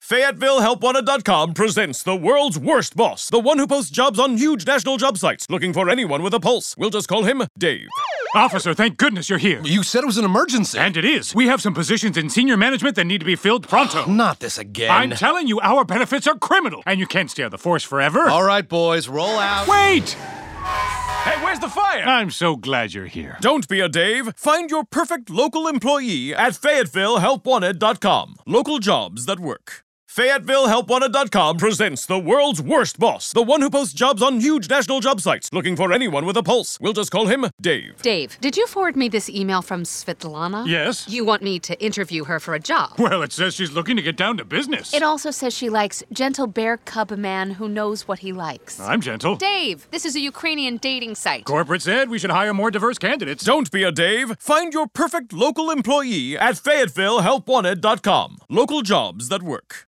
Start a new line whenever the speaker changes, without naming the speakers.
FayettevilleHelpWanted.com presents the world's worst boss, the one who posts jobs on huge national job sites, looking for anyone with a pulse. We'll just call him Dave.
Officer, thank goodness you're here.
You said it was an emergency.
And it is. We have some positions in senior management that need to be filled pronto.
Not this again.
I'm telling you, our benefits are criminal, and you can't stay on the force forever.
All right, boys, roll out.
Wait!
Hey, where's the fire?
I'm so glad you're here.
Don't be a Dave. Find your perfect local employee at FayettevilleHelpWanted.com. Local jobs that work. FayettevilleHelpWanted.com presents the world's worst boss, the one who posts jobs on huge national job sites, looking for anyone with a pulse. We'll just call him Dave.
Dave, did you forward me this email from Svetlana?
Yes?
You want me to interview her for a job?
Well, it says she's looking to get down to business.
It also says she likes gentle bear cub man who knows what he likes.
I'm gentle.
Dave, this is a Ukrainian dating site.
Corporate said we should hire more diverse candidates.
Don't be a Dave. Find your perfect local employee at FayettevilleHelpWanted.com. Local jobs that work.